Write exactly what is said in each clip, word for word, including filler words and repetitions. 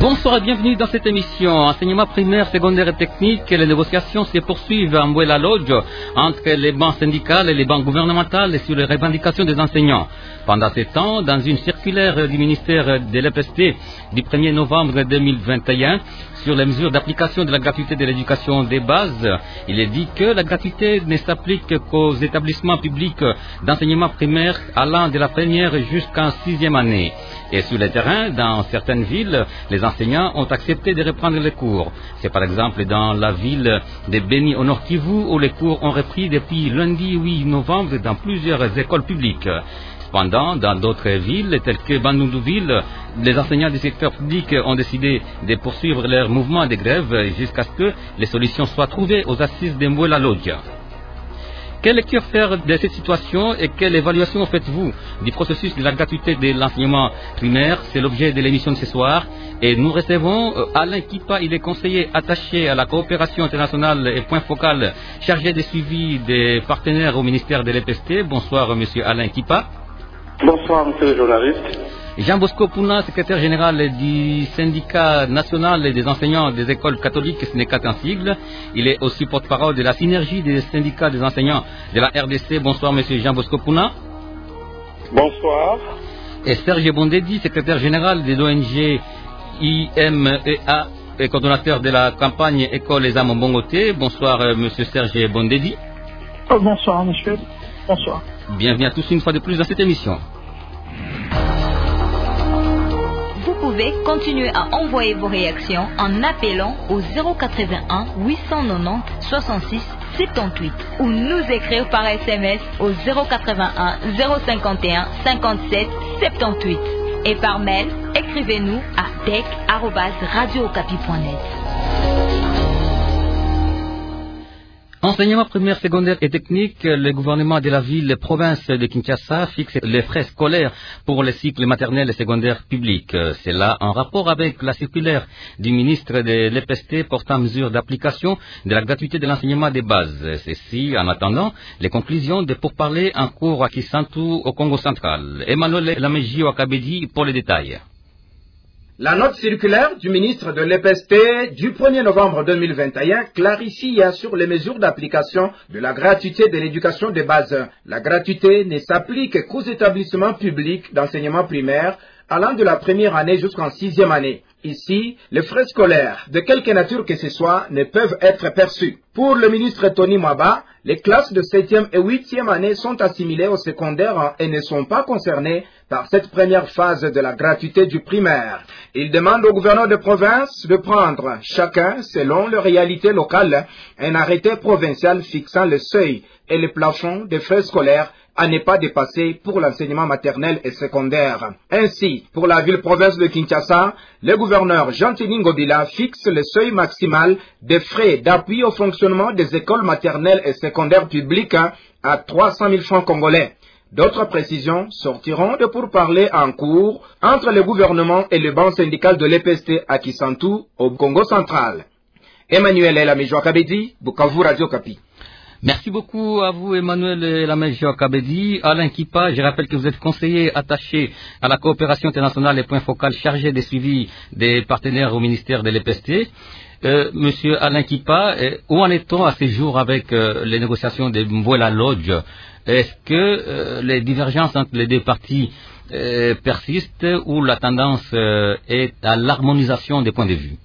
Bonsoir et bienvenue dans cette émission. Enseignement primaire, secondaire et technique, les négociations se poursuivent en Mbuela Lodge entre les banques syndicales et les banques gouvernementales sur les revendications des enseignants. Pendant ce temps, dans une circulaire du ministère de l'E P S T du premier novembre deux mille vingt et un sur les mesures d'application de la gratuité de l'éducation des bases, il est dit que la gratuité ne s'applique qu'aux établissements publics d'enseignement primaire allant de la première jusqu'en sixième année. Et sur le terrain, dans certaines villes, les enseignants ont accepté de reprendre les cours. C'est par exemple dans la ville de Beni au Nord Kivu où les cours ont repris depuis lundi huit novembre dans plusieurs écoles publiques. Cependant, dans d'autres villes, telles que Bandundu-Ville, les enseignants du secteur public ont décidé de poursuivre leur mouvement de grève jusqu'à ce que les solutions soient trouvées aux assises de Mbuela Lodge. Quelle lecture faire de cette situation et quelle évaluation faites-vous du processus de la gratuité de l'enseignement primaire? C'est l'objet de l'émission de ce soir. Et nous recevons Alain Kipa, il est conseiller attaché à la coopération internationale et point focal chargé de suivi des partenaires au ministère de l'E P S T. Bonsoir, monsieur Alain Kipa. Bonsoir, monsieur le journaliste. Jean Bosco Pouna, secrétaire général du syndicat national des enseignants des écoles catholiques, ce n'est qu'un sigle. Il est aussi porte-parole de la synergie des syndicats des enseignants de la R D C. Bonsoir, monsieur Jean Bosco Pouna. Bonsoir. Et Serge Bondedi, secrétaire général de l'O N G I M E A et coordonnateur de la campagne École les âmes Bongoté. Bonsoir, euh, monsieur Serge Bondedi. Oh, bonsoir, monsieur. Bonsoir. Bienvenue à tous une fois de plus dans cette émission. Vous pouvez continuer à envoyer vos réactions en appelant au zéro quatre-vingt-un huit cent quatre-vingt-dix soixante-six soixante-dix-huit ou nous écrire par S M S au zéro quatre-vingt-un zéro cinquante et un cinquante-sept soixante-dix-huit et par mail, écrivez-nous à tech arobase radio okapi point net. Enseignement primaire, secondaire et technique, le gouvernement de la ville province de Kinshasa fixe les frais scolaires pour les cycles maternels et secondaires publics. C'est là en rapport avec la circulaire du ministre de l'E P S T portant mesure d'application de la gratuité de l'enseignement des bases. Ceci en attendant les conclusions de pourparlers en cours à Kisantu au Congo central. Emmanuel Lameji Wakabedi pour les détails. La note circulaire du ministre de l'E P S T du premier novembre deux mille vingt et un clarifie sur les mesures d'application de la gratuité de l'éducation de base. La gratuité ne s'applique qu'aux établissements publics d'enseignement primaire allant de la première année jusqu'en sixième année. Ici, les frais scolaires, de quelque nature que ce soit, ne peuvent être perçus. Pour le ministre Tony Mwaba, les classes de septième et huitième année sont assimilées au secondaire et ne sont pas concernées par cette première phase de la gratuité du primaire. Il demande au gouverneur de province de prendre, chacun selon les réalités locales, un arrêté provincial fixant le seuil et le plafond des frais scolaires à ne pas dépasser pour l'enseignement maternel et secondaire. Ainsi, pour la ville-province de Kinshasa, le gouverneur Jean-Tini Ngobila fixe le seuil maximal des frais d'appui au fonctionnement des écoles maternelles et secondaires publiques à trois cent mille francs congolais. D'autres précisions sortiront de pourparlers en cours entre le gouvernement et le banc syndical de l'E P S T à Kisantu, au Congo central. Emmanuel Elamejo Kabedi, Bukavu Radio Kapi. Merci beaucoup à vous, Emmanuel Lamejo Kabedi. Alain Kipa, je rappelle que vous êtes conseiller attaché à la coopération internationale et point focal chargé des suivis des partenaires au ministère de l'E P S T. Euh, Monsieur Alain Kipa, euh, où en est-on à ce jour avec euh, les négociations de Mbuela Lodge? Est-ce que euh, les divergences entre les deux parties euh, persistent ou la tendance euh, est à l'harmonisation des points de vue?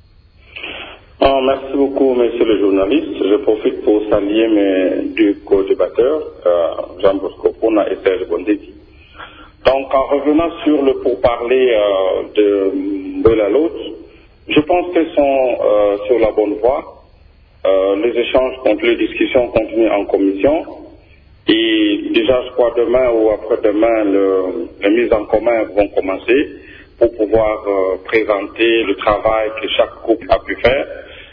Oh, merci beaucoup, monsieur le journaliste. Je profite pour saluer mes deux co-débatteurs, euh, Jean Bosco Pouna et Serge Bondedi. Donc, en revenant sur le pourparler euh, de Mbuela Lodge, je pense qu'ils sont euh, sur la bonne voie. Euh, les échanges, les discussions continuent en commission. Et déjà, je crois, demain ou après-demain, le, les mises en commun vont commencer pour pouvoir euh, présenter le travail que chaque groupe a pu faire.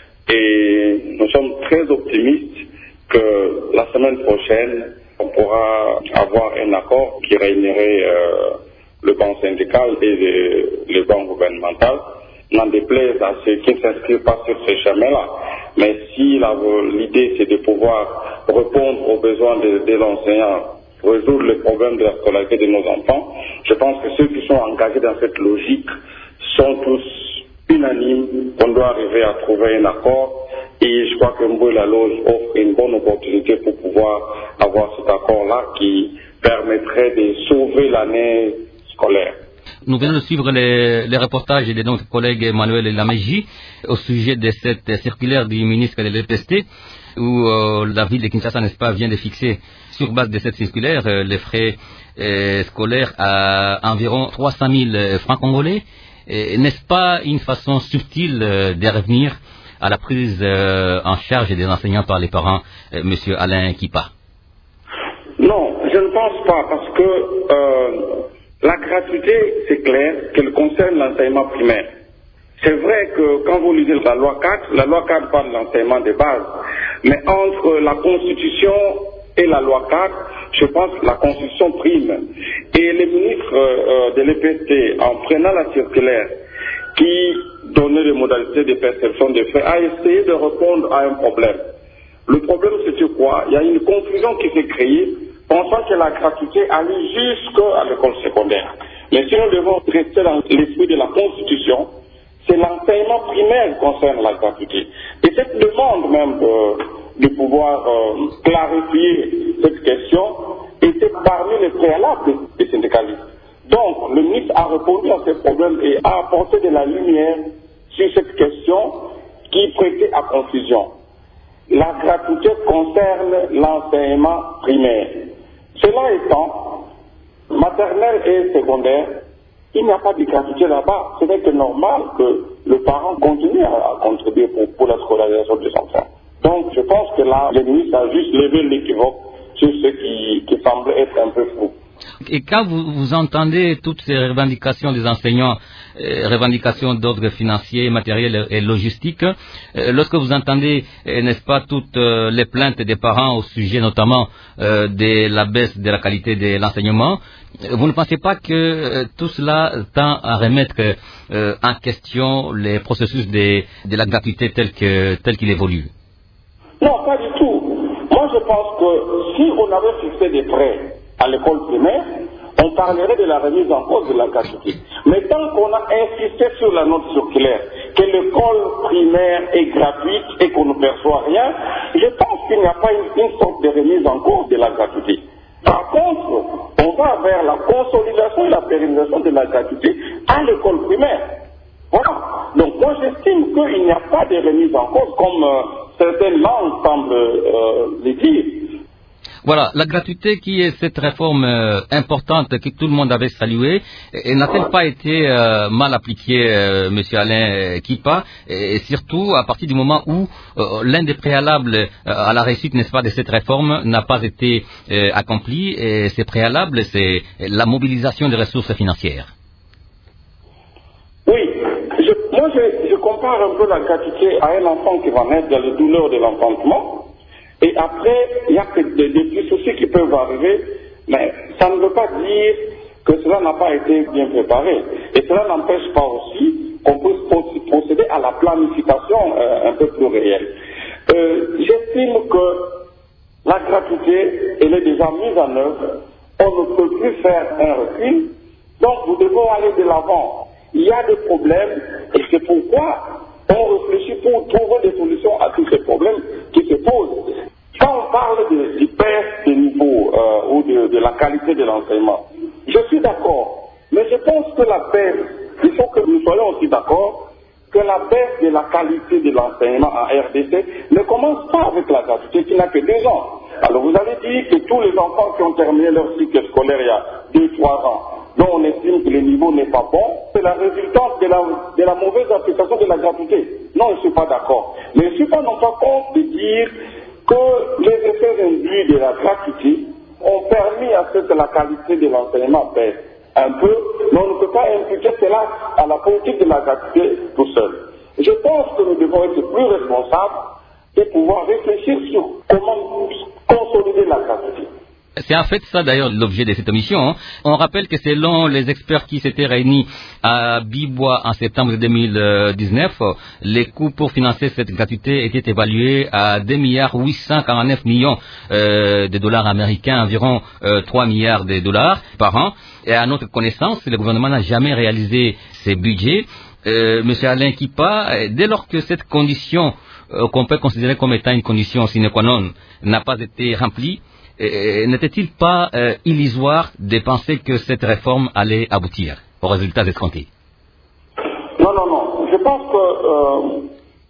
Et nous sommes très optimistes que la semaine prochaine, on pourra avoir un accord qui réunirait euh, le banc syndical et le, le banc gouvernemental. N'en déplaise à ceux qui ne s'inscrivent pas sur ce chemin-là. Mais si l'idée c'est de pouvoir répondre aux besoins de, de l'enseignant, résoudre le problème de la scolarité de nos enfants, je pense que ceux qui sont engagés dans cette logique sont tous unanime qu'on doit arriver à trouver un accord. Et je crois que Mboué-la Loge offre une bonne opportunité pour pouvoir avoir cet accord-là qui permettrait de sauver l'année scolaire. Nous venons de suivre les, les reportages de notre collègue Emmanuel Lameji au sujet de cette circulaire du ministre de l'E P S T où euh, la ville de Kinshasa, n'est-ce pas, vient de fixer sur base de cette circulaire euh, les frais euh, scolaires à environ trois cent mille francs congolais. Et, n'est-ce pas une façon subtile euh, de revenir à la prise euh, en charge des enseignants par les parents, euh, Monsieur Alain Kipa? Non, je ne pense pas, parce que euh, la gratuité, c'est clair, qu'elle concerne l'enseignement primaire. C'est vrai que quand vous lisez la loi quatre, la loi quatre parle de l'enseignement de base, mais entre la Constitution et la loi quatre, je pense que la Constitution prime. Et le ministre euh, de l'E P S T, en prenant la circulaire qui donnait les modalités de perception des frais, a essayé de répondre à un problème. Le problème, c'était quoi? Il y a une confusion qui s'est créée, pensant que la gratuité allait jusqu'à l'école secondaire. Mais si nous devons rester dans l'esprit de la Constitution, c'est l'enseignement primaire qui concerne la gratuité. Et cette demande même de, de pouvoir euh, clarifier cette question était parmi les préalables des syndicalistes. Donc, le ministre a répondu à ces problèmes et a apporté de la lumière sur cette question qui prêtait à confusion. La gratuité concerne l'enseignement primaire. Cela étant, maternelle et secondaire, il n'y a pas de gratuité là-bas. Ce n'est que normal que le parent continue à, à contribuer pour, pour la scolarisation des enfants. Donc, je pense que là, le ministre a juste levé l'équivoque sur ce qui, qui semble être un peu flou. Et quand vous, vous entendez toutes ces revendications des enseignants, euh, revendications d'ordre financier, matériel et logistique, euh, lorsque vous entendez, euh, n'est-ce pas, toutes euh, les plaintes des parents au sujet notamment euh, de la baisse de la qualité de l'enseignement, vous ne pensez pas que euh, tout cela tend à remettre euh, en question les processus de, de la gratuité tel que, tel qu'il évolue? Non, pas du tout. Moi, je pense que si on avait fixé des frais à l'école primaire, on parlerait de la remise en cause de la gratuité. Mais tant qu'on a insisté sur la note circulaire, que l'école primaire est gratuite et qu'on ne perçoit rien, je pense qu'il n'y a pas une, une sorte de remise en cause de la gratuité. Par contre, on va vers la consolidation et la pérennisation de la gratuité à l'école primaire. Voilà. Donc moi j'estime qu'il n'y a pas de remise en cause comme euh, certaines langues semblent euh, le dire. Voilà, la gratuité qui est cette réforme euh, importante que tout le monde avait saluée, et, et n'a-t-elle pas été euh, mal appliquée, euh, Monsieur Alain Kipa, et, et surtout à partir du moment où euh, l'un des préalables euh, à la réussite, n'est-ce pas, de cette réforme n'a pas été euh, accompli, et ces préalables, c'est la mobilisation des ressources financières. Oui, je, moi je, je compare un peu la gratuité à un enfant qui va naître dans les douleurs de l'enfantement. Et après, il n'y a que des, des petits soucis qui peuvent arriver, mais ça ne veut pas dire que cela n'a pas été bien préparé. Et cela n'empêche pas aussi qu'on puisse procéder à la planification euh, un peu plus réelle. Euh, J'estime que la gratuité, elle est déjà mise en œuvre. On ne peut plus faire un recul. Donc, nous devons aller de l'avant. Il y a des problèmes et c'est pourquoi on réfléchit pour trouver des solutions à tous ces problèmes qui se posent. Quand on parle de, de perte de niveau euh, ou de, de la qualité de l'enseignement, je suis d'accord. Mais je pense que la baisse, il faut que nous soyons aussi d'accord que la baisse de la qualité de l'enseignement en R D C ne commence pas avec la gratuité qui n'a que deux ans. Alors vous avez dit que tous les enfants qui ont terminé leur cycle scolaire il y a deux, trois ans, dont on estime que le niveau n'est pas bon, c'est la résultante de la, de la mauvaise application de la gratuité. Non, je ne suis pas d'accord. Mais je ne suis pas non pas contre de dire que les effets induits de la gratuité ont permis à ce que la qualité de l'enseignement baisse un peu, mais on ne peut pas imputer cela à la politique de la gratuité tout seul. Je pense que nous devons être plus responsables et pouvoir réfléchir sur comment consolider la gratuité. C'est en fait ça d'ailleurs l'objet de cette émission. Hein. On rappelle que selon les experts qui s'étaient réunis à Bibois en septembre deux mille dix-neuf, les coûts pour financer cette gratuité étaient évalués à deux milliards huit cent quarante-neuf millions euh, de dollars américains, environ euh, trois milliards de dollars par an. Et à notre connaissance, le gouvernement n'a jamais réalisé ces budgets. euh, M. Alain Kipa, dès lors que cette condition, euh, qu'on peut considérer comme étant une condition sine qua non, n'a pas été remplie, euh, n'était-il pas euh, illusoire de penser que cette réforme allait aboutir aux résultats escomptés? Non, non, non. Je pense que euh,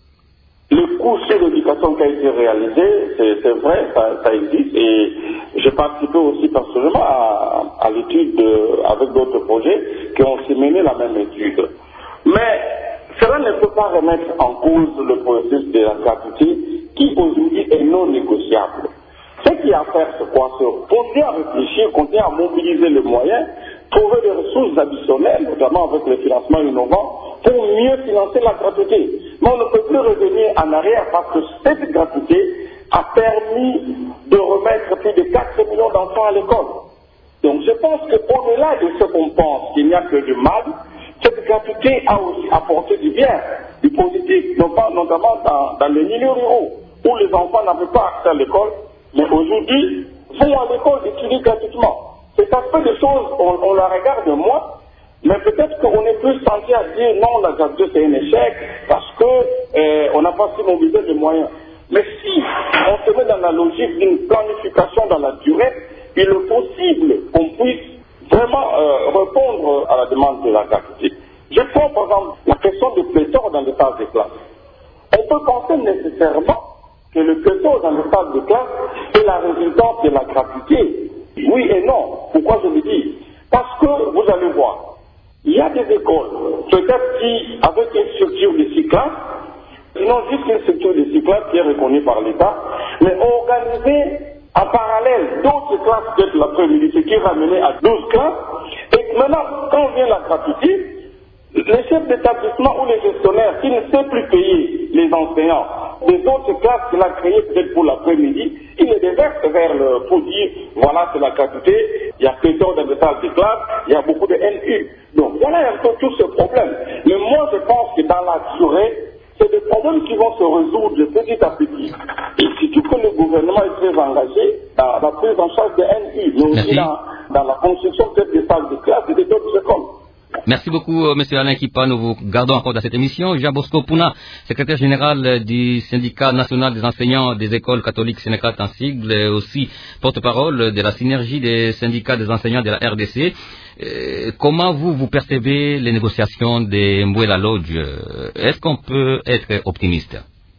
le coût sur l'éducation qui a été réalisé, c'est vrai, ça, ça existe, et j'ai participé aussi personnellement à, à l'étude de, avec d'autres projets qui ont aussi mené la même étude. Mais cela ne peut pas remettre en cause le processus de la gratuité qui aujourd'hui est non négociable. Ce qu'il y a à faire, c'est quoi? C'est continuer à réfléchir, continuer à mobiliser les moyens, trouver des ressources additionnelles, notamment avec le financement innovant, pour mieux financer la gratuité. Mais on ne peut plus revenir en arrière parce que cette gratuité a permis de remettre plus de quatre millions d'enfants à l'école. Donc je pense qu'au-delà de ce qu'on pense qu'il n'y a que du mal, cette gratuité a aussi apporté du bien, du positif, notamment dans, dans les milieux ruraux, où les enfants n'avaient pas accès à l'école, mais aujourd'hui vont à l'école étudier gratuitement. Cet aspect de choses, on, on la regarde moins, mais peut-être qu'on est plus senti à dire non, la gratuité c'est un échec, parce qu'on euh, n'a pas su mobiliser les moyens. Mais si on se met dans la logique d'une planification dans la durée, il est possible qu'on puisse vraiment euh, répondre à la demande de la gratuité. Je prends par exemple la question de pléthore dans les salles de classe. On peut penser nécessairement que le pléthore dans les salles de classe est la résultante de la gratuité. Oui et non. Pourquoi je le dis? Parce que vous allez voir, il y a des écoles, peut-être qui, avec une structure de six classes, sinon juste une structure de six classes qui est reconnue par l'État, mais organisée en parallèle d'autres classes peut-être l'après-midi, ce qui est ramené à douze classes. Et maintenant, quand vient la gratuité, les chefs d'établissement ou les gestionnaires qui ne savent plus payer les enseignants des autres classes qu'il a créées peut-être pour l'après-midi, ils les déversent vers le, pour dire voilà c'est la gratuité, il y a pléthore dans les salles de classe, il y a beaucoup de N U. Donc voilà un peu tout ce problème. Mais moi je pense que dans la durée, c'est des problèmes qui vont se résoudre petit à petit. Et surtout que le gouvernement est très engagé dans la prise en charge des N U, mais aussi dans, dans la construction peut-être des salles de classe et d'autres écoles. Merci beaucoup, euh, M. Alain Kipa. Nous vous gardons encore dans cette émission. Jean Bosco Puna, secrétaire général du syndicat national des enseignants des écoles catholiques Sénégal en sigle, et aussi porte-parole de la synergie des syndicats des enseignants de la R D C. Euh, comment vous, vous percevez les négociations de Mbuela Lodge? Est-ce qu'on peut être optimiste?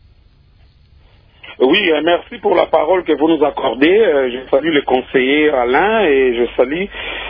Oui, merci pour la parole que vous nous accordez. Je salue le conseiller Alain et je salue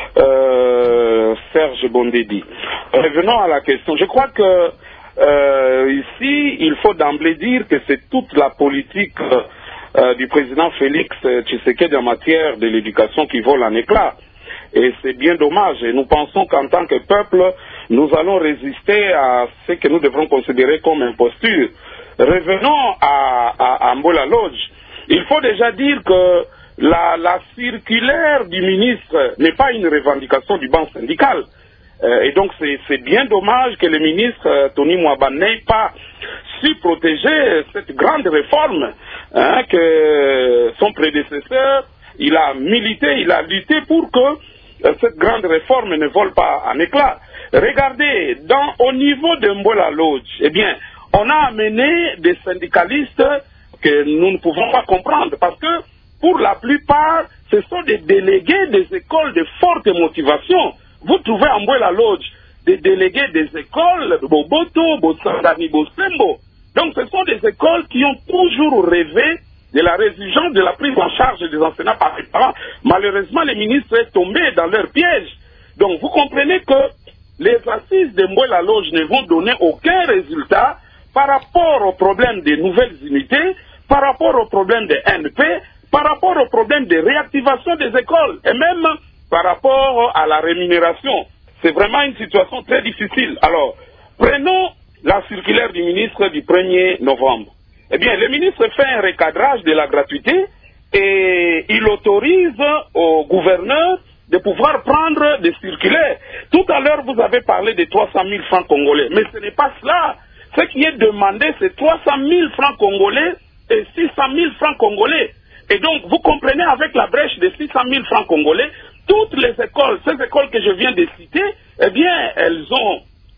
euh, Serge Bondedi. Revenons à la question. Je crois que euh, ici, il faut d'emblée dire que c'est toute la politique euh, du président Félix Tshisekedi en matière de l'éducation qui vole en éclats. Et c'est bien dommage. Et nous pensons qu'en tant que peuple, nous allons résister à ce que nous devrons considérer comme imposture. Revenons à, à, à Mbuela Lodge. Il faut déjà dire que la, la circulaire du ministre n'est pas une revendication du banc syndical. Euh, et donc c'est bien dommage que le ministre euh, Tony Mwaba n'ait pas su protéger cette grande réforme hein, que son prédécesseur, il a milité, il a lutté pour que euh, cette grande réforme ne vole pas en éclats. Regardez, dans, au niveau de Mbuela Lodge, eh bien, on a amené des syndicalistes que nous ne pouvons pas comprendre parce que pour la plupart, ce sont des délégués des écoles de forte motivation. Vous trouvez en Mbuela Lodge des délégués des écoles, Boboto, Botsangani, Bosembo. Donc ce sont des écoles qui ont toujours rêvé de la résilience de la prise en charge des enseignants par les parents. Malheureusement, les ministres sont tombés dans leur piège. Donc vous comprenez que les assises de Mbuela Lodge ne vont donner aucun résultat par rapport au problème des nouvelles unités, par rapport au problème des N P, par rapport au problème de réactivation des écoles, et même par rapport à la rémunération. C'est vraiment une situation très difficile. Alors, prenons la circulaire du ministre du premier novembre. Eh bien, le ministre fait un recadrage de la gratuité et il autorise au gouverneur de pouvoir prendre des circulaires. Tout à l'heure, vous avez parlé de trois cent mille francs congolais, mais ce n'est pas cela. Ce qui est demandé, c'est trois cent mille francs congolais et six cent mille francs congolais. Et donc, vous comprenez, avec la brèche de six cent mille francs congolais, toutes les écoles, ces écoles que je viens de citer, eh bien, elles ont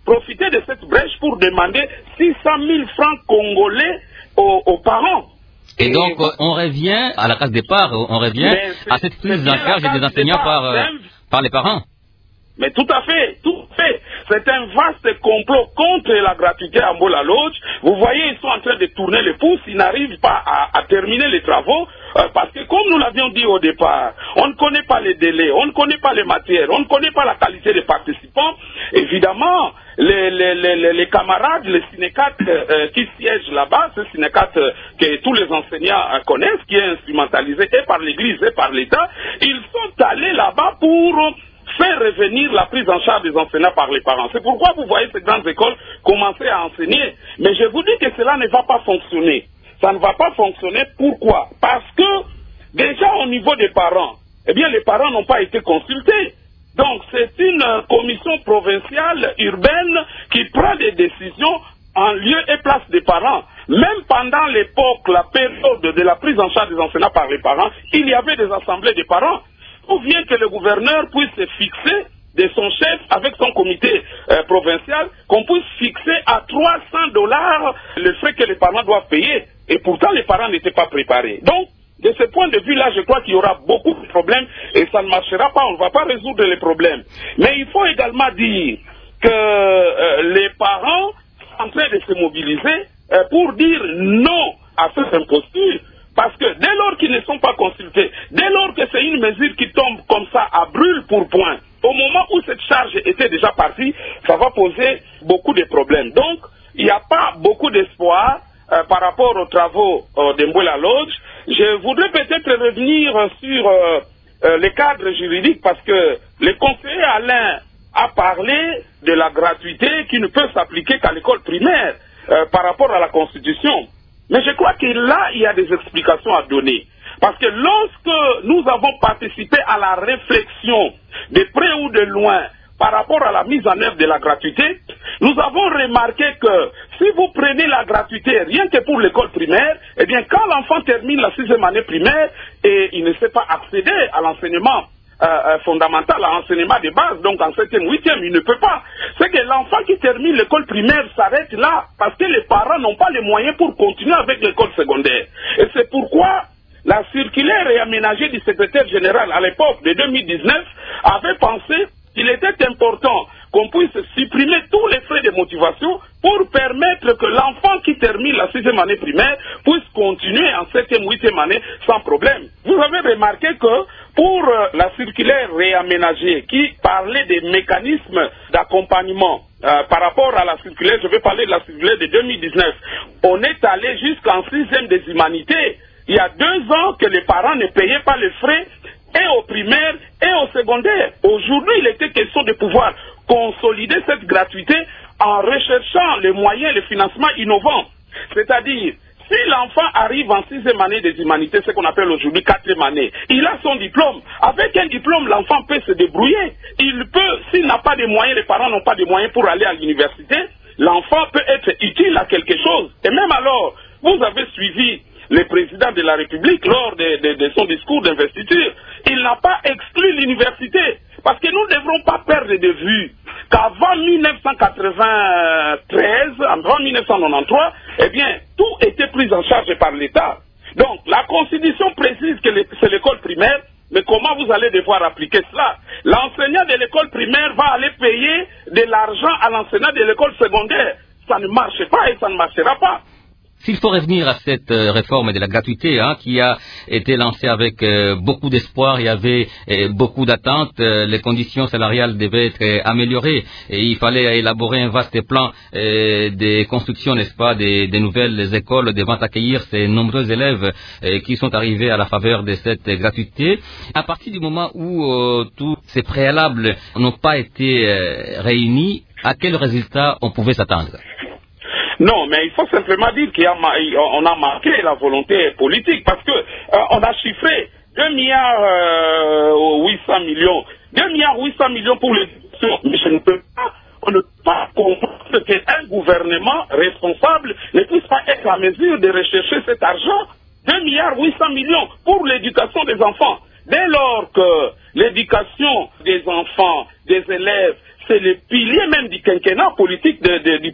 profiter de cette brèche pour demander six cent mille francs congolais aux, aux parents. Et, et donc, euh, on revient à la case départ, on revient à cette prise en charge des enseignants par, euh, par les parents. Mais tout à fait, tout à fait. C'est un vaste complot contre la gratuité à Mbola Lodge. Vous voyez, ils sont en train de tourner les pouces, ils n'arrivent pas à, à terminer les travaux euh, parce que, comme nous l'avions dit au départ, on ne connaît pas les délais, on ne connaît pas les matières, on ne connaît pas la qualité des participants. Évidemment, les, les, les, les camarades, les syndicats euh, qui siègent là-bas, ce syndicat euh, que tous les enseignants euh, connaissent, qui est instrumentalisé et par l'Église et par l'État, ils sont allés là-bas pour faire revenir la prise en charge des enseignants par les parents. C'est pourquoi vous voyez ces grandes écoles commencer à enseigner. Mais je vous dis que cela ne va pas fonctionner. Ça ne va pas fonctionner. Pourquoi? Parce que déjà au niveau des parents, eh bien les parents n'ont pas été consultés. Donc c'est une commission provinciale urbaine qui prend des décisions en lieu et place des parents. Même pendant l'époque, la période de la prise en charge des enseignants par les parents, il y avait des assemblées des parents. Ou bien que le gouverneur puisse se fixer de son chef avec son comité euh, provincial, qu'on puisse fixer à trois cents dollars le frais que les parents doivent payer. Et pourtant, les parents n'étaient pas préparés. Donc, de ce point de vue-là, je crois qu'il y aura beaucoup de problèmes et ça ne marchera pas. On ne va pas résoudre les problèmes. Mais il faut également dire que euh, les parents sont en train de se mobiliser euh, pour dire non à cette imposture. Parce que dès lors qu'ils ne sont pas consultés, dès lors que c'est une mesure qui tombe comme ça à brûle pour point, au moment où cette charge était déjà partie, ça va poser beaucoup de problèmes. Donc, il n'y a pas beaucoup d'espoir euh, par rapport aux travaux euh, de Mbola Lodge. Je voudrais peut-être revenir sur euh, euh, les cadres juridiques parce que le conseiller Alain a parlé de la gratuité qui ne peut s'appliquer qu'à l'école primaire euh, par rapport à la Constitution. Mais je crois que là, il y a des explications à donner. Parce que lorsque nous avons participé à la réflexion de près ou de loin par rapport à la mise en œuvre de la gratuité, nous avons remarqué que si vous prenez la gratuité rien que pour l'école primaire, eh bien quand l'enfant termine la sixième année primaire et il ne sait pas accéder à l'enseignement Euh, fondamental, à l'enseignement de base, donc en septième, huitième, il ne peut pas. C'est que l'enfant qui termine l'école primaire s'arrête là, parce que les parents n'ont pas les moyens pour continuer avec l'école secondaire. Et c'est pourquoi la circulaire réaménagée du secrétaire général à l'époque de deux mille dix-neuf avait pensé qu'il était important qu'on puisse supprimer tous les frais de motivation pour permettre que l'enfant qui termine la sixième année primaire puisse continuer en septième, huitième année sans problème. Vous avez remarqué que pour la circulaire réaménagée qui parlait des mécanismes d'accompagnement euh, par rapport à la circulaire, je vais parler de la circulaire de deux mille dix-neuf, on est allé jusqu'en sixième des humanités. Il y a deux ans que les parents ne payaient pas les frais et au primaire et au secondaire. Aujourd'hui, il était question de pouvoir consolider cette gratuité en recherchant les moyens, les financements innovants. C'est-à-dire, si l'enfant arrive en sixième année des humanités, ce qu'on appelle aujourd'hui quatrième année, il a son diplôme. Avec un diplôme, l'enfant peut se débrouiller. Il peut, s'il n'a pas de moyens, les parents n'ont pas de moyens pour aller à l'université, l'enfant peut être utile à quelque chose. Et même alors, vous avez suivi le président de la République lors de, de, de son discours d'investiture. Il n'a pas exclu l'université. Parce que nous ne devrons pas perdre de vue qu'avant mille neuf cent quatre-vingt-treize, avant mille neuf cent quatre-vingt-treize, eh bien, tout était pris en charge par l'État. Donc, la Constitution précise que c'est l'école primaire, mais comment vous allez devoir appliquer cela? L'enseignant de l'école primaire va aller payer de l'argent à l'enseignant de l'école secondaire. Ça ne marche pas et ça ne marchera pas. S'il faut revenir à cette euh, réforme de la gratuité hein, qui a été lancée avec euh, beaucoup d'espoir, il y avait euh, beaucoup d'attentes, euh, les conditions salariales devaient être euh, améliorées et il fallait élaborer un vaste plan euh, de construction, n'est-ce pas, des, des nouvelles écoles devant accueillir ces nombreux élèves euh, qui sont arrivés à la faveur de cette gratuité. À partir du moment où euh, tous ces préalables n'ont pas été euh, réunis, à quel résultat on pouvait s'attendre? Non, mais il faut simplement dire qu'on a marqué la volonté politique parce que euh, on a chiffré deux milliards huit cents millions, deux milliards huit cents millions pour l'éducation. Mais je ne peux pas, on ne peut pas comprendre qu'un gouvernement responsable ne puisse pas être à mesure de rechercher cet argent. deux milliards huit cents millions pour l'éducation des enfants. Dès lors que l'éducation des enfants, des élèves, c'est le pilier même du quinquennat politique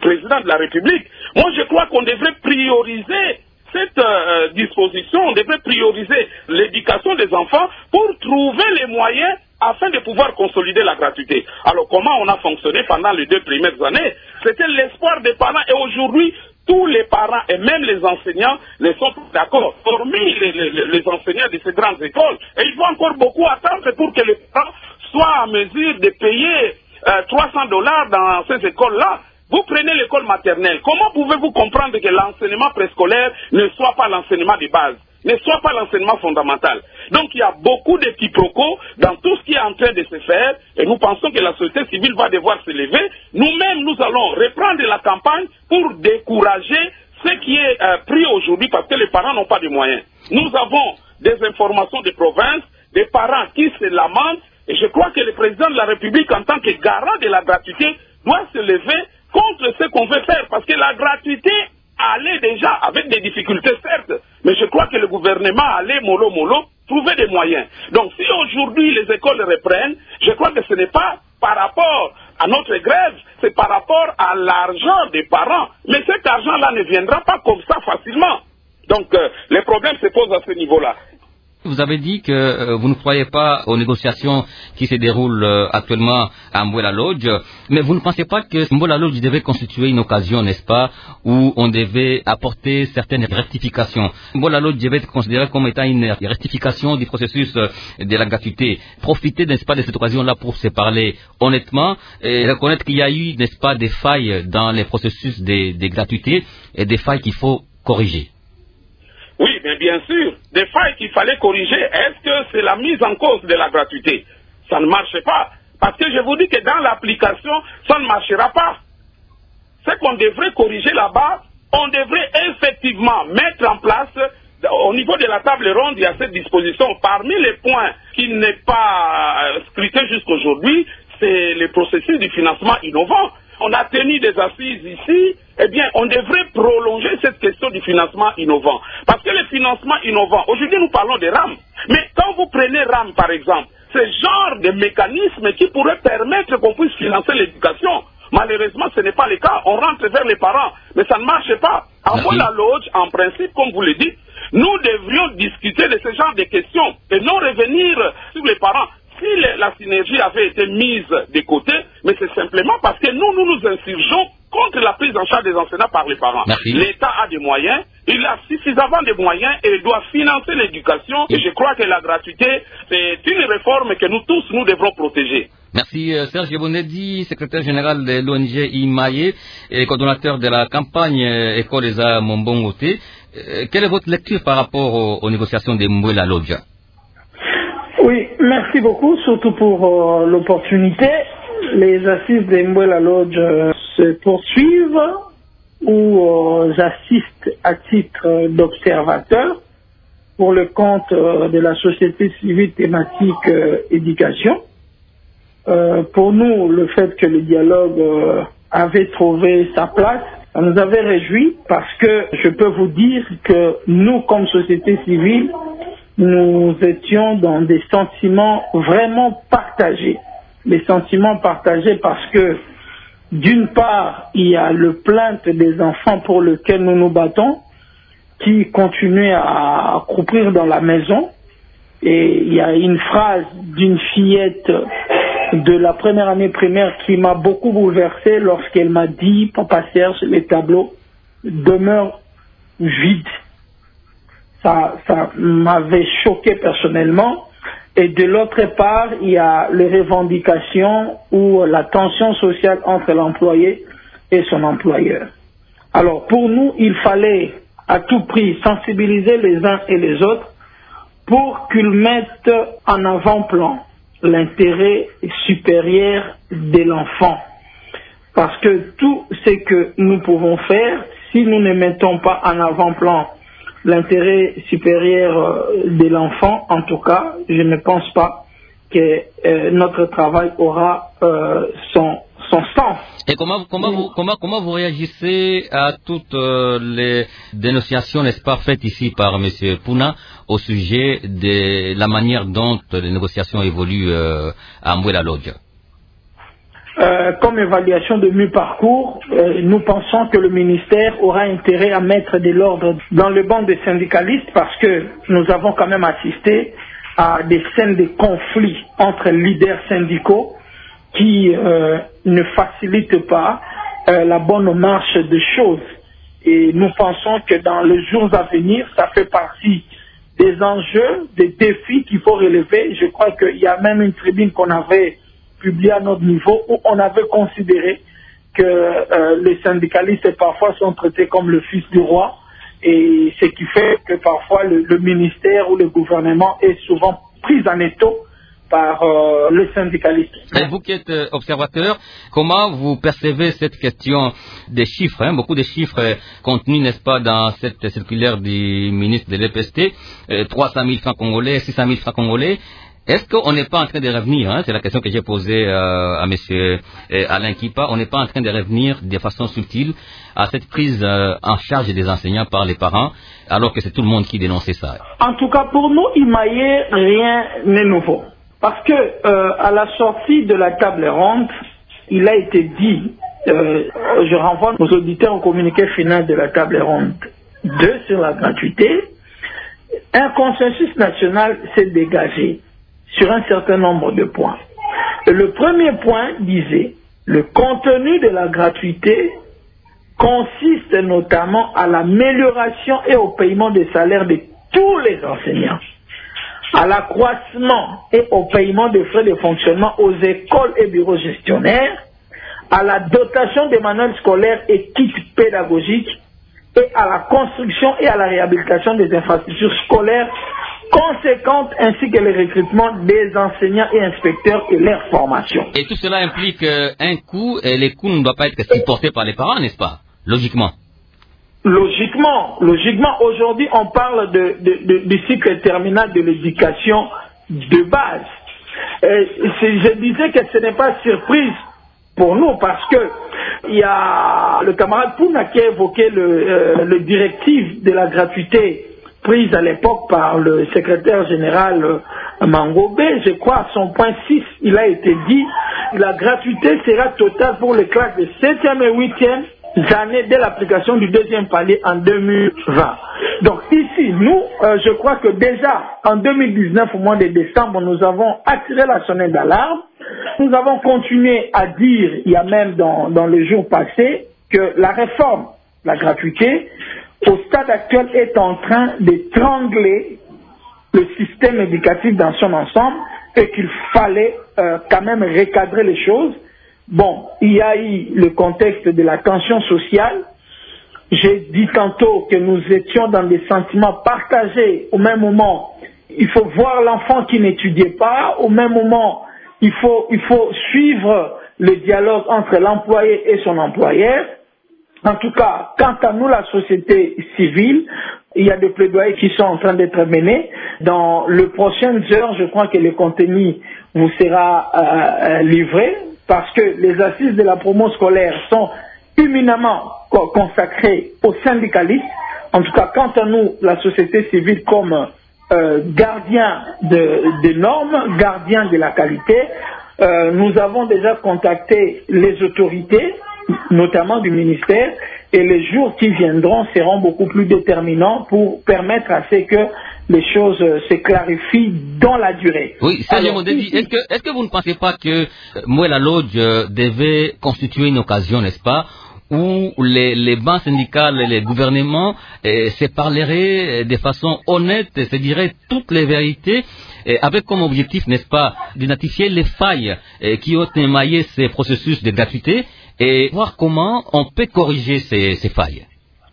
président de la République. Moi, je crois qu'on devrait prioriser cette euh, disposition, on devrait prioriser l'éducation des enfants pour trouver les moyens afin de pouvoir consolider la gratuité. Alors, comment on a fonctionné pendant les deux premières années? C'était l'espoir des parents, et aujourd'hui, tous les parents et même les enseignants ne sont pas d'accord, hormis les, les, les enseignants de ces grandes écoles. Et il faut encore beaucoup attendre pour que les parents soient en mesure de payer euh, trois cents dollars dans ces écoles-là. Vous prenez l'école maternelle. Comment pouvez-vous comprendre que l'enseignement préscolaire ne soit pas l'enseignement de base, ne soit pas l'enseignement fondamental? Donc il y a beaucoup de quiproquos dans tout ce qui est en train de se faire, et nous pensons que la société civile va devoir se lever. Nous-mêmes, nous allons reprendre la campagne pour décourager ce qui est euh, pris aujourd'hui parce que les parents n'ont pas de moyens. Nous avons des informations de province, des parents qui se lamentent, et je crois que le président de la République, en tant que garant de la gratuité, doit se lever contre ce qu'on veut faire, parce que la gratuité allait déjà avec des difficultés, certes, mais je crois que le gouvernement allait mollo mollo trouver des moyens. Donc si aujourd'hui les écoles reprennent, je crois que ce n'est pas par rapport à notre grève, c'est par rapport à l'argent des parents. Mais cet argent-là ne viendra pas comme ça facilement. Donc euh, les problèmes se posent à ce niveau-là. Vous avez dit que euh, vous ne croyez pas aux négociations qui se déroulent euh, actuellement à Mboula Lodge, mais vous ne pensez pas que Mboula Lodge devait constituer une occasion, n'est-ce pas, où on devait apporter certaines rectifications? Mboula Lodge devait être considéré comme étant une rectification du processus euh, de la gratuité. Profiter, n'est-ce pas, de cette occasion-là pour se parler honnêtement et reconnaître qu'il y a eu, n'est-ce pas, des failles dans les processus de, de gratuité et des failles qu'il faut corriger. Oui, mais bien sûr, des failles qu'il fallait corriger, est-ce que c'est la mise en cause de la gratuité? Ça ne marche pas. Parce que je vous dis que dans l'application, ça ne marchera pas. Ce qu'on devrait corriger là-bas, on devrait effectivement mettre en place, au niveau de la table ronde, il y a cette disposition. Parmi les points qui n'est pas scruté jusqu'aujourd'hui, c'est le processus du financement innovant. On a tenu des assises ici, eh bien, on devrait prolonger cette question du financement innovant. Parce que le financement innovant, aujourd'hui nous parlons de RAM, mais quand vous prenez RAM par exemple, c'est ce genre de mécanisme qui pourrait permettre qu'on puisse financer l'éducation. Malheureusement, ce n'est pas le cas. On rentre vers les parents, mais ça ne marche pas. À Mboula Lodge, en principe, comme vous le dites, nous devrions discuter de ce genre de questions et non revenir sur les parents. Si la synergie avait été mise de côté, mais c'est simplement parce que nous, nous nous insurgeons contre la prise en charge des enseignants par les parents. L'État a des moyens, il a suffisamment de moyens et il doit financer l'éducation. Et je crois que la gratuité, c'est une réforme que nous tous, nous devrons protéger. Merci euh, Serge Bonedi, secrétaire général de l'O N G Imaye et coordonnateur de la campagne euh, École des Arts Mombongote. Euh, quelle est votre lecture par rapport aux, aux négociations de Mboula Lodge? Oui, merci beaucoup, surtout pour euh, l'opportunité. Les assises de Mboula Lodge euh, se poursuivent, où euh, j'assiste à titre d'observateur pour le compte euh, de la société civile thématique euh, éducation. Euh, pour nous, le fait que le dialogue euh, avait trouvé sa place, ça nous avait réjouis parce que je peux vous dire que nous, comme société civile, nous étions dans des sentiments vraiment partagés. Les sentiments partagés parce que, d'une part, il y a le plainte des enfants pour lequel nous nous battons, qui continuait à croupir dans la maison. Et il y a une phrase d'une fillette de la première année primaire qui m'a beaucoup bouleversé lorsqu'elle m'a dit « Papa Serge, les tableaux demeurent vides ». Ça, ça m'avait choqué personnellement. Et de l'autre part, il y a les revendications ou la tension sociale entre l'employé et son employeur. Alors pour nous, il fallait à tout prix sensibiliser les uns et les autres pour qu'ils mettent en avant-plan l'intérêt supérieur de l'enfant. Parce que tout ce que nous pouvons faire, si nous ne mettons pas en avant-plan l'intérêt supérieur de l'enfant, en tout cas, je ne pense pas que euh, notre travail aura euh, son, son sens. Et comment, comment, vous, comment, comment vous réagissez à toutes euh, les dénonciations, n'est-ce pas, faites ici par M. Pouna au sujet de la manière dont les négociations évoluent euh, à Mboula Lodge? euh, comme évaluation de mi-parcours, euh, nous pensons que le ministère aura intérêt à mettre de l'ordre dans le banc des syndicalistes parce que nous avons quand même assisté à des scènes de conflits entre leaders syndicaux qui euh, ne facilitent pas euh, la bonne marche des choses. Et nous pensons que dans les jours à venir, ça fait partie des enjeux, des défis qu'il faut relever. Je crois qu'il y a même une tribune qu'on avait publiée à notre niveau où on avait considéré que euh, les syndicalistes parfois sont traités comme le fils du roi, et ce qui fait que parfois le, le ministère ou le gouvernement est souvent pris en étau par euh, le syndicaliste. Et vous qui êtes euh, observateur, comment vous percevez cette question des chiffres, hein, beaucoup de chiffres euh, contenus, n'est-ce pas, dans cette circulaire du ministre de l'E P S T, euh, trois cent mille francs congolais, six cent mille francs congolais. Est-ce qu'on n'est pas en train de revenir, hein, c'est la question que j'ai posée euh, à M. Euh, Alain Kipa, on n'est pas en train de revenir de façon subtile à cette prise euh, en charge des enseignants par les parents, alors que c'est tout le monde qui dénonçait ça? En tout cas, pour nous, Imaye, rien n'est nouveau. Parce que euh, à la sortie de la table ronde, il a été dit, euh, je renvoie nos auditeurs au communiqué final de la table ronde deux sur la gratuité, un consensus national s'est dégagé sur un certain nombre de points. Et le premier point disait, le contenu de la gratuité consiste notamment à l'amélioration et au paiement des salaires de tous les enseignants, à l'accroissement et au paiement des frais de fonctionnement aux écoles et bureaux gestionnaires, à la dotation des manuels scolaires et kits pédagogiques, et à la construction et à la réhabilitation des infrastructures scolaires conséquentes, ainsi que le recrutement des enseignants et inspecteurs et leur formation. Et tout cela implique euh, un coût, et les coûts ne doivent pas être supportés par les parents, n'est-ce pas? Logiquement. Logiquement, logiquement, aujourd'hui, on parle de, de, de, du cycle terminal de l'éducation de base. Et je disais que ce n'est pas surprise pour nous parce que il y a le camarade Pouna qui a évoqué le, euh, le directive de la gratuité prise à l'époque par le secrétaire général euh, Mangobé. Je crois à son point six, il a été dit la gratuité sera totale pour les classes de septième et huitième années dès l'application du deuxième palier en deux mille vingt. Donc ici, nous, euh, je crois que déjà en deux mille dix-neuf, au mois de décembre, nous avons attiré la sonnette d'alarme. Nous avons continué à dire, il y a même dans, dans les jours passés, que la réforme, la gratuité, au stade actuel est en train d'étrangler le système éducatif dans son ensemble et qu'il fallait euh, quand même recadrer les choses. Bon, il y a eu le contexte de la tension sociale. J'ai dit tantôt que nous étions dans des sentiments partagés. Au même moment, il faut voir l'enfant qui n'étudiait pas. Au même moment, il faut, il faut suivre le dialogue entre l'employé et son employeur. En tout cas, quant à nous, la société civile, il y a des plaidoyers qui sont en train d'être menés. Dans les prochaines heures, je crois que le contenu vous sera euh, livré parce que les assises de la promo scolaire sont éminemment consacrées aux syndicalistes. En tout cas, quant à nous, la société civile comme euh, gardien de, de normes, gardien de la qualité, euh, nous avons déjà contacté les autorités, notamment du ministère, et les jours qui viendront seront beaucoup plus déterminants pour permettre à ce que les choses se clarifient dans la durée. Oui, Serge Bondedi, est-ce que, est-ce que vous ne pensez pas que euh, Mouela Lodge euh, devait constituer une occasion, n'est-ce pas, où les, les bancs syndicales et les gouvernements euh, se parleraient de façon honnête, se diraient toutes les vérités, euh, avec comme objectif, n'est-ce pas, d'identifier les failles euh, qui ont émaillé ces processus de gratuité et voir comment on peut corriger ces, ces failles.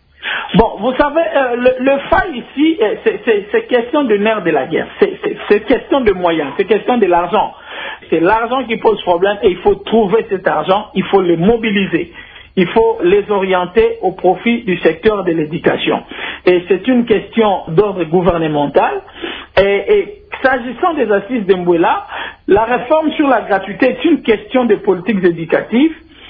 Bon, vous savez, euh, le, le faille ici, c'est, c'est, c'est question de nerf de la guerre, c'est, c'est, c'est question de moyens, c'est question de l'argent. C'est l'argent qui pose problème et il faut trouver cet argent, il faut le mobiliser. Il faut les orienter au profit du secteur de l'éducation. Et c'est une question d'ordre gouvernemental. Et, et s'agissant des assises de Mouela, la réforme sur la gratuité est une question de politiques éducatives.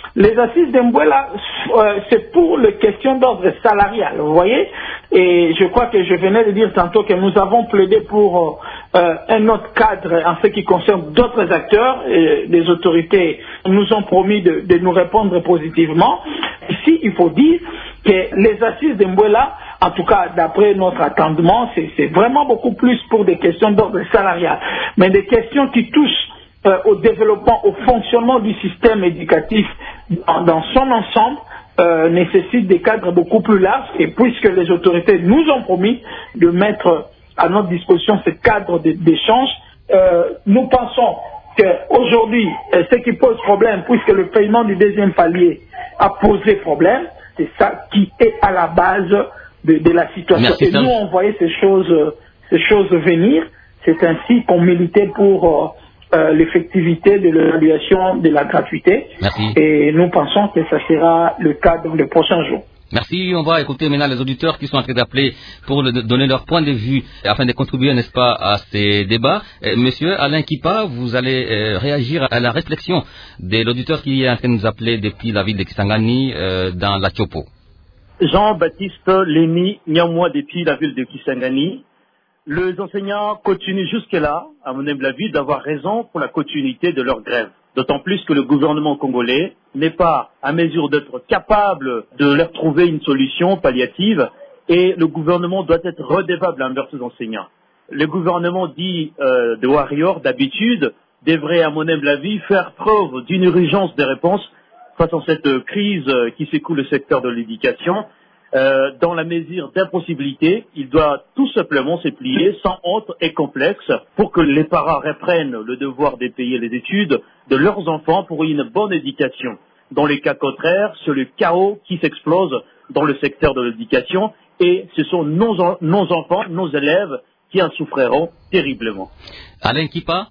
Les assises d'Embouela, euh, c'est pour les questions d'ordre salarial, vous voyez. Et je crois que je venais de dire tantôt que nous avons plaidé pour euh, un autre cadre en ce qui concerne d'autres acteurs. Et les autorités nous ont promis de, de nous répondre positivement. Ici, il faut dire que les assises d'Embouela, en tout cas d'après notre attendement, c'est vraiment beaucoup plus pour des questions d'ordre salarial. Mais des questions qui touchent Euh, au développement, au fonctionnement du système éducatif dans, dans son ensemble, euh, nécessite des cadres beaucoup plus larges. Et puisque les autorités nous ont promis de mettre à notre disposition ce cadre d'échange, euh, nous pensons qu'aujourd'hui, euh, ce qui pose problème, puisque le paiement du deuxième palier a posé problème, c'est ça qui est à la base de, de la situation. Merci, et nous, on voyait ces choses, ces choses venir. C'est ainsi qu'on militait pour euh, Euh, l'effectivité de l'évaluation de la gratuité. Merci. Et nous pensons que ça sera le cas dans les prochains jours. Merci. On va écouter maintenant les auditeurs qui sont en train d'appeler pour le, donner leur point de vue afin de contribuer, n'est-ce pas, à ces débats. Euh, monsieur Alain Kipa, vous allez euh, réagir à la réflexion de l'auditeur qui est en train de nous appeler depuis la ville de Kisangani euh, dans la Tchopo. Jean-Baptiste Léni Niamwa depuis la ville de Kisangani. Les enseignants continuent jusque-là, à mon humble avis, d'avoir raison pour la continuité de leur grève. D'autant plus que le gouvernement congolais n'est pas à mesure d'être capable de leur trouver une solution palliative et le gouvernement doit être redevable envers ses enseignants. Le gouvernement dit euh, de Warrior, d'habitude, devrait, à mon humble avis, faire preuve d'une urgence de réponse face à cette crise qui secoue le secteur de l'éducation. Euh, dans la mesure d'impossibilité, il doit tout simplement se plier sans honte et complexe pour que les parents reprennent le devoir de payer les études de leurs enfants pour une bonne éducation. Dans les cas contraires, c'est le chaos qui s'explose dans le secteur de l'éducation et ce sont nos, nos enfants, nos élèves qui en souffriront terriblement. Alain Kipa.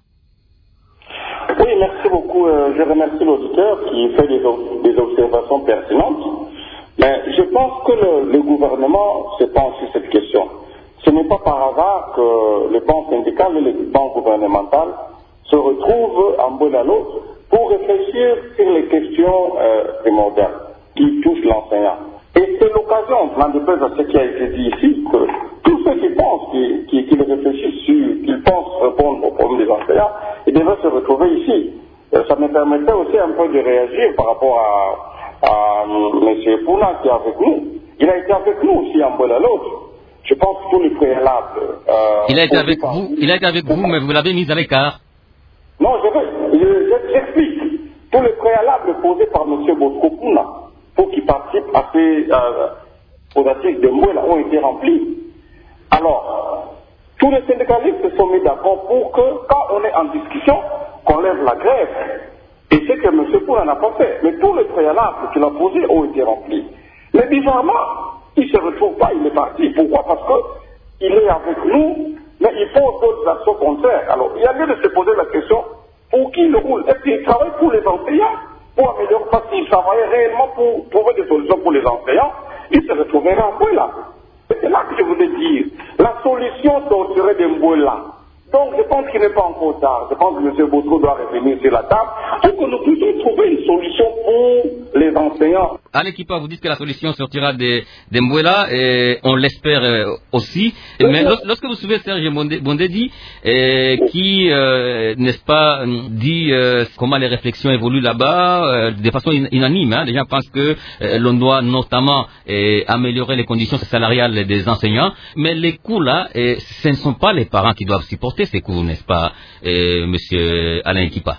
Oui, merci beaucoup. Euh, je remercie l'auditeur qui fait des, des observations pertinentes. Mais je pense que le, le gouvernement se penche sur cette question. Ce n'est pas par hasard que le banc syndical et le banc gouvernemental se retrouvent en bout à l'autre pour réfléchir sur les questions euh, primordiales qui touchent l'enseignant. Et c'est l'occasion, en déplaise à ce qui a été dit ici, que tous ceux qui pensent, qui, qui, qui réfléchissent sur, qui pensent répondre aux problèmes des enseignants, ils devraient se retrouver ici. Et ça me permettait aussi un peu de réagir par rapport à à M. Pouna qui est avec nous. Il a été avec nous aussi en bol à l'autre. Je pense que tous les préalables... Euh, il a été avec vous, il a été avec vous, mais vous l'avez mis à l'écart. Non, je veux, j'explique. Tous les préalables posés par M. Bosco Pouna pour qu'il participe à ces euh, aux assises de Mbouela ont été remplis. Alors, tous les syndicalistes se sont mis d'accord pour que, quand on est en discussion, qu'on lève la grève. Et c'est que M. Pouna n'a pas fait. Mais tous les préalables qu'il a posés ont été remplis. Mais bizarrement, il ne se retrouve pas, il est parti. Pourquoi? Parce qu'il est avec nous, mais il pose d'autres actions contraires. Alors, il y a lieu de se poser la question, pour qui il roule? Est-ce qu'il travaille pour les enseignants? Pour améliorer? Parce qu'il travaillait réellement pour trouver des solutions pour les enseignants, il se retrouverait en Mbouela. C'est là que je voulais dire. La solution sortirait de Mbouela. Donc, je pense qu'il n'est pas encore tard. Je pense que M. Bosco doit revenir sur la table pour que nous puissions trouver une solution pour les enseignants. Alain Kipa, vous dites que la solution sortira de, de Mbouela, et on l'espère euh, aussi. Mais lorsque, lorsque vous suivez Serge Bondedi, euh, qui, euh, n'est-ce pas, dit euh, comment les réflexions évoluent là-bas, euh, de façon unanime, hein, les gens pensent que euh, l'on doit notamment euh, améliorer les conditions salariales des enseignants, mais les coûts là, euh, ce ne sont pas les parents qui doivent supporter ces coûts, n'est-ce pas, euh, monsieur Alain Kipa?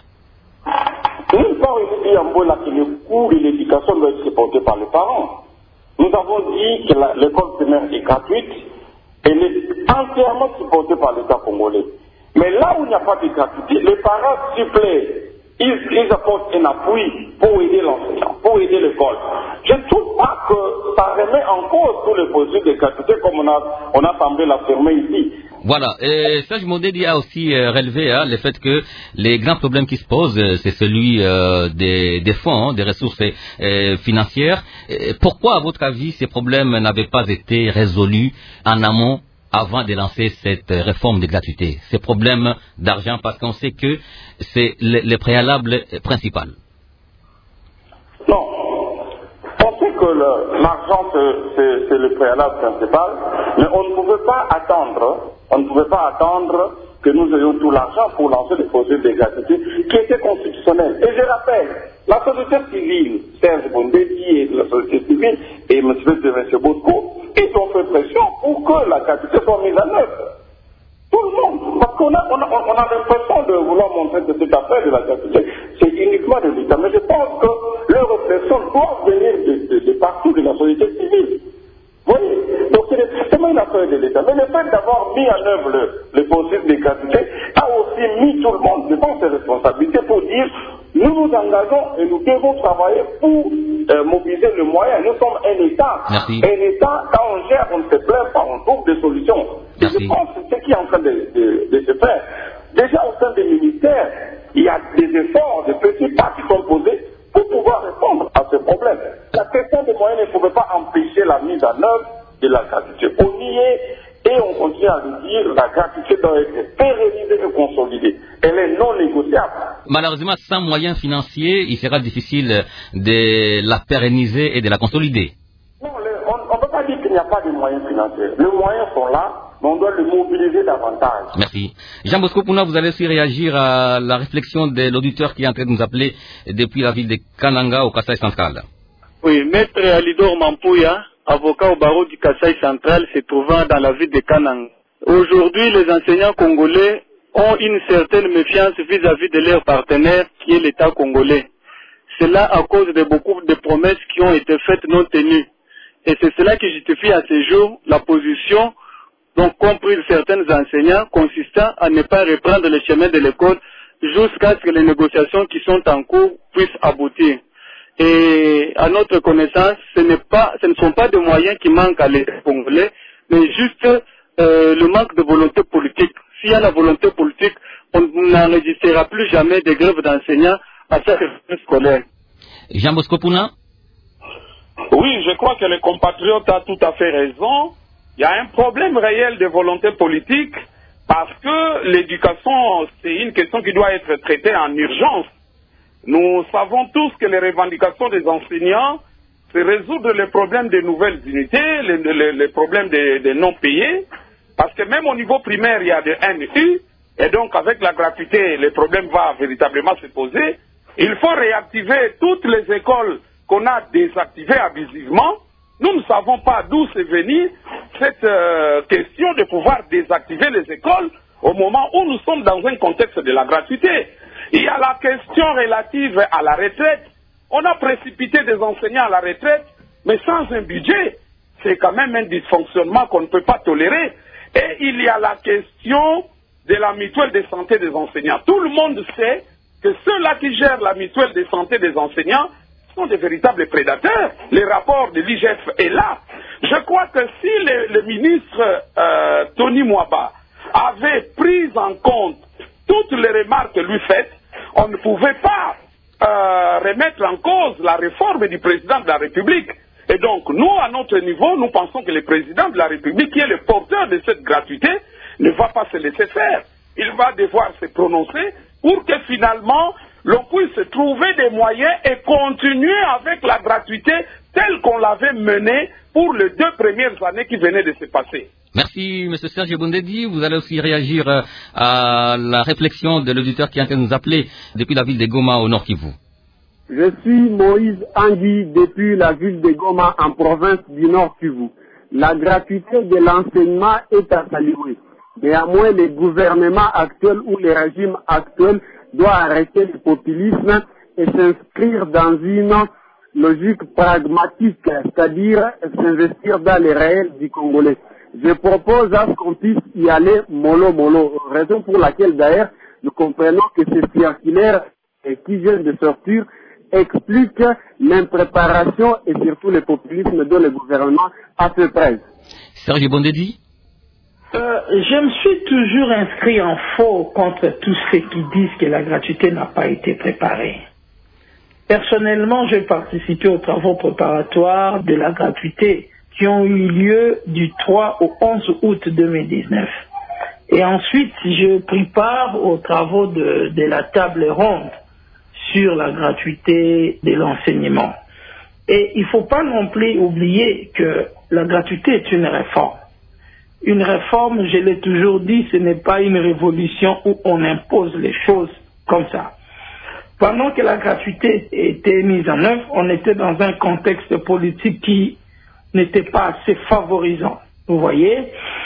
Nous avons dit en Mbouela que le coût de l'éducation doit être supporté par les parents. Nous avons dit que l'école primaire est gratuite, elle est entièrement supportée par l'État congolais. Mais là où il n'y a pas de gratuité, les parents suppléent, ils, ils apportent un appui pour aider l'enseignant, pour aider l'école. Je ne trouve pas que ça remet en cause tous les processus de gratuité comme on a, on a semblé l'affirmer ici. Voilà, et Serge Bondedi a aussi euh, relevé hein, le fait que les grands problèmes qui se posent, euh, c'est celui euh, des, des fonds, hein, des ressources euh, financières. Et pourquoi, à votre avis, ces problèmes n'avaient pas été résolus en amont avant de lancer cette réforme de gratuité? Ces problèmes d'argent, parce qu'on sait que c'est le, le préalable principal. Non, que l'argent c'est le préalable principal, mais on ne pouvait pas attendre, on ne pouvait pas attendre que nous ayons tout l'argent pour lancer des procédures de gratuité qui étaient constitutionnelles. Et je rappelle, la société civile, Serge Bondedi et la société civile et M. Bosco, ils ont fait pression pour que la gratuité soit mise en œuvre. Tout le monde. Parce qu'on a, on a, on a l'impression de vouloir montrer que cette affaire de la gratuité, c'est uniquement de l'État. Mais je pense que leurs réflexions doivent venir de, de, de partout de la société civile. Oui, donc c'est forcément une affaire de l'État. Mais le fait d'avoir mis en œuvre le, le processus de gratuité a aussi mis tout le monde devant ses responsabilités pour dire nous nous engageons et nous devons travailler pour euh, mobiliser le moyen. Nous sommes un État. Merci. Un État, quand on gère, on ne se plaint pas, on trouve des solutions. Et je pense que c'est ce qui est en train de, de, de se faire. Déjà au sein des ministères, il y a des efforts, des petits pas qui sont posés pour pouvoir répondre à ce problème. La question des moyens ne pouvait pas empêcher la mise en œuvre de la gratuité. On y est et on continue à le dire, la gratuité doit être pérennisée et consolidée. Elle est non négociable. Malheureusement, sans moyens financiers, il sera difficile de la pérenniser et de la consolider. Non, le, on ne peut pas dire qu'il n'y a pas de moyens financiers. Les moyens sont là, mais on doit les mobiliser davantage. Merci. Jean Bosco Pouna, vous allez aussi réagir à la réflexion de l'auditeur qui est en train de nous appeler depuis la ville de Kananga au Kasaï central. Oui, Maître Alidor Mampouya, avocat au barreau du Kasaï central, se trouvant dans la ville de Kananga. Aujourd'hui, les enseignants congolais ont une certaine méfiance vis-à-vis de leur partenaire qui est l'État congolais. Cela à cause de beaucoup de promesses qui ont été faites non tenues. Et c'est cela qui justifie à ce jour la position donc compris certains enseignants consistant à ne pas reprendre le chemin de l'école jusqu'à ce que les négociations qui sont en cours puissent aboutir. Et à notre connaissance, ce, n'est pas, ce ne sont pas des moyens qui manquent à l'État congolais, mais juste euh, le manque de volonté politique. S'il y a la volonté politique, on n'enregistrera plus jamais de grève d'enseignants à chaque réforme scolaire. Jean Bosco Pouna. Oui, je crois que les compatriotes ont tout à fait raison. Il y a un problème réel de volonté politique parce que l'éducation, c'est une question qui doit être traitée en urgence. Nous savons tous que les revendications des enseignants, c'est résoudre les problèmes des nouvelles unités, les, les, les problèmes des, des non-payés, parce que même au niveau primaire, il y a des N U, et donc avec la gratuité, les problèmes vont véritablement se poser. Il faut réactiver toutes les écoles qu'on a désactivées abusivement. Nous ne savons pas d'où c'est venu cette euh, question de pouvoir désactiver les écoles au moment où nous sommes dans un contexte de la gratuité. Il y a la question relative à la retraite. On a précipité des enseignants à la retraite, mais sans un budget. C'est quand même un dysfonctionnement qu'on ne peut pas tolérer. Et il y a la question de la mutuelle de santé des enseignants. Tout le monde sait que ceux-là qui gèrent la mutuelle de santé des enseignants sont des véritables prédateurs. Le rapport de l'I G F est là. Je crois que si le, le ministre euh, Tony Mwaba avait pris en compte toutes les remarques lui faites, on ne pouvait pas euh, remettre en cause la réforme du président de la République. Et donc, nous, à notre niveau, nous pensons que le président de la République, qui est le porteur de cette gratuité, ne va pas se laisser faire. Il va devoir se prononcer pour que finalement, l'on puisse trouver des moyens et continuer avec la gratuité telle qu'on l'avait menée pour les deux premières années qui venaient de se passer. Merci, M. Serge Bondedi. Vous allez aussi réagir à la réflexion de l'auditeur qui est en train de nous appeler depuis la ville de Goma au Nord Kivu. Je suis Moïse Angui depuis la ville de Goma en province du Nord Kivu. La gratuité de l'enseignement est à saluer. Néanmoins, le gouvernement actuel ou le régime actuel doit arrêter le populisme et s'inscrire dans une logique pragmatique, c'est-à-dire s'investir dans les réels du Congolais. Je propose à ce qu'on puisse y aller mollo mollo, raison pour laquelle d'ailleurs nous comprenons que ces circulaires qui viennent de sortir expliquent l'impréparation et surtout le populisme dont le gouvernement a fait preuve. Serge Bondedi. Euh, je me suis toujours inscrit en faux contre tous ceux qui disent que la gratuité n'a pas été préparée. Personnellement, j'ai participé aux travaux préparatoires de la gratuité qui ont eu lieu du trois au onze août deux mille dix-neuf. Et ensuite, je pris part aux travaux de, de la table ronde sur la gratuité de l'enseignement. Et il ne faut pas non plus oublier que la gratuité est une réforme. Une réforme, je l'ai toujours dit, ce n'est pas une révolution où on impose les choses comme ça. Pendant que la gratuité était mise en œuvre, on était dans un contexte politique qui n'était pas assez favorisant, vous voyez.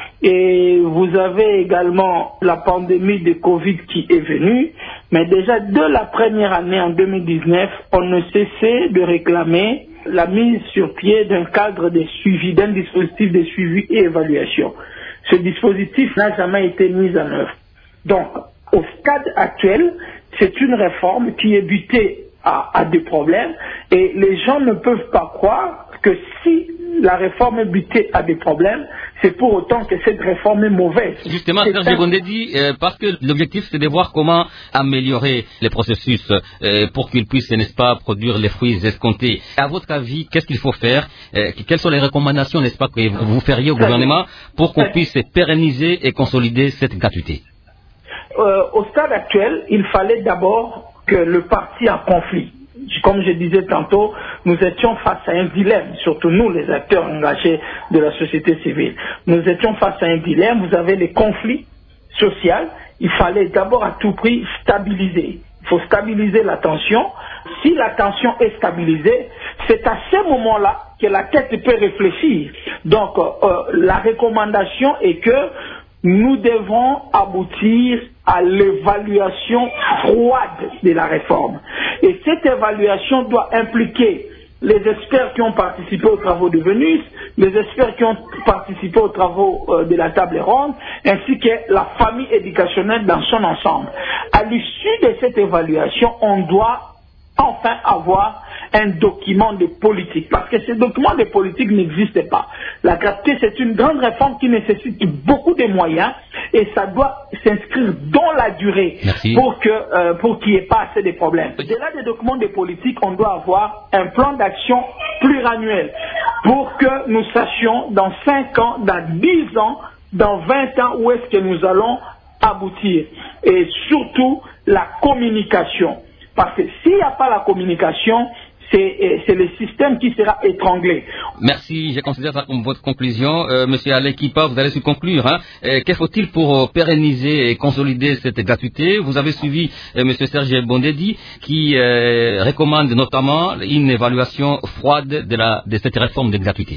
Et vous avez également la pandémie de Covid qui est venue, mais déjà dès la première année en deux mille dix-neuf, on ne cessait de réclamer la mise sur pied d'un cadre de suivi, d'un dispositif de suivi et évaluation. Ce dispositif n'a jamais été mis en œuvre. Donc, au stade actuel, c'est une réforme qui est butée à, à des problèmes et les gens ne peuvent pas croire que si la réforme est butée à des problèmes, c'est pour autant que cette réforme est mauvaise. Justement, Serge Bondedi, euh, parce que l'objectif c'est de voir comment améliorer les processus euh, pour qu'ils puissent, n'est-ce pas, produire les fruits escomptés. À votre avis, qu'est-ce qu'il faut faire euh, Quelles sont les recommandations, n'est-ce pas, que vous feriez au gouvernement pour qu'on puisse pérenniser et consolider cette gratuité? euh, Au stade actuel, il fallait d'abord que le parti en conflit, comme je disais tantôt, nous étions face à un dilemme, surtout nous les acteurs engagés de la société civile. Nous étions face à un dilemme, vous avez les conflits sociaux, il fallait d'abord à tout prix stabiliser. Il faut stabiliser la tension. Si la tension est stabilisée, c'est à ce moment-là que la tête peut réfléchir. Donc euh, la recommandation est que nous devons aboutir à l'évaluation froide de la réforme. Et cette évaluation doit impliquer les experts qui ont participé aux travaux de Venus, les experts qui ont participé aux travaux euh, de la table ronde, ainsi que la famille éducationnelle dans son ensemble. À l'issue de cette évaluation, on doit enfin avoir un document de politique, parce que ce document de politique n'existe pas. La gratuité, c'est une grande réforme qui nécessite beaucoup de moyens et ça doit s'inscrire dans la durée. Merci. pour que euh, pour qu'il n'y ait pas assez de problèmes. Au-delà des documents de politique, on doit avoir un plan d'action pluriannuel pour que nous sachions dans cinq ans, dans dix ans, dans vingt ans où est-ce que nous allons aboutir. Et surtout, la communication. Parce que s'il n'y a pas la communication, c'est, c'est le système qui sera étranglé. Merci, je considère ça comme votre conclusion. Euh, Monsieur Alekipa, vous allez se conclure. Hein. Euh, que faut-il pour pérenniser et consolider cette gratuité? Vous avez suivi euh, Monsieur Serge Bondedi qui euh, recommande notamment une évaluation froide de, la, de cette réforme de gratuité.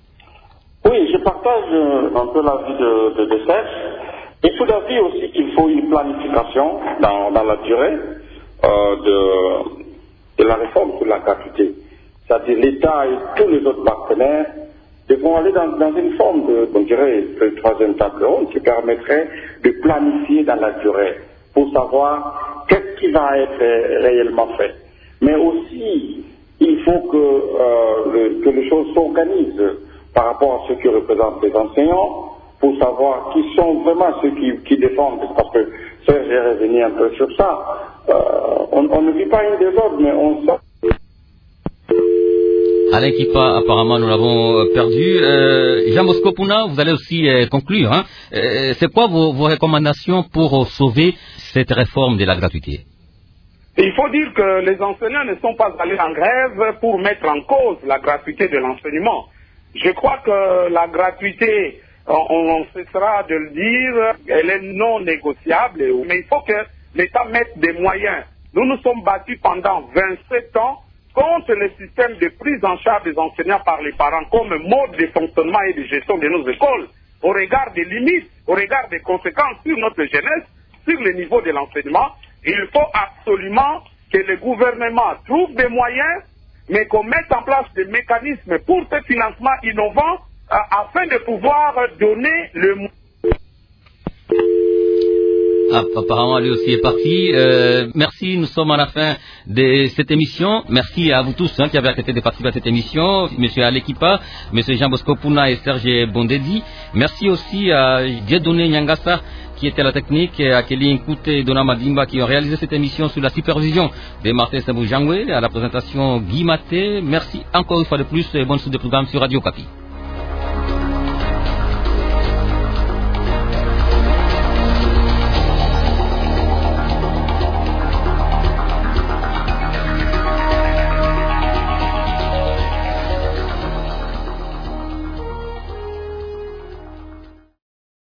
Oui, je partage euh, un peu l'avis de, de, de Serge. Et tout l'avis aussi qu'il faut une planification dans, dans la durée euh, de... de la réforme sur la gratuité. C'est-à-dire l'État et tous les autres partenaires devront aller dans, dans une forme de, on dirait, de troisième table ronde qui permettrait de planifier dans la durée pour savoir qu'est-ce qui va être réellement fait. Mais aussi, il faut que, euh, le, que les choses s'organisent par rapport à ceux qui représentent les enseignants pour savoir qui sont vraiment ceux qui, qui défendent. Parce que Serge est revenu un peu sur ça. Euh, on, on ne vit pas une désordre, mais on sent... Alain Kipa, apparemment, nous l'avons perdu. Euh, Jean Bosco Puna, vous allez aussi euh, conclure. Hein. Euh, c'est quoi vos, vos recommandations pour euh, sauver cette réforme de la gratuité? Il faut dire que les enseignants ne sont pas allés en grève pour mettre en cause la gratuité de l'enseignement. Je crois que la gratuité, on, on cessera de le dire, elle est non négociable, mais il faut que l'État mette des moyens. Nous nous sommes battus pendant vingt-sept ans contre le système de prise en charge des enseignants par les parents comme mode de fonctionnement et de gestion de nos écoles, au regard des limites, au regard des conséquences sur notre jeunesse, sur le niveau de l'enseignement. Il faut absolument que le gouvernement trouve des moyens, mais qu'on mette en place des mécanismes pour ce financement innovant euh, afin de pouvoir donner le... Ah, apparemment, lui aussi est parti. Euh, merci, nous sommes à la fin de cette émission. Merci à vous tous hein, qui avez accepté de participer à cette émission. Monsieur Alekipa, Monsieur Jean Bosco Puna et Serge Bondedi. Merci aussi à Dieudonné Nyangasa qui était à la technique, et à Kelly Nkute et Dona Madimba qui ont réalisé cette émission sous la supervision de Martin Sabou Jangwe, à la présentation Guy Maté. Merci encore une fois de plus et bonne suite de programme sur Radio Kapi.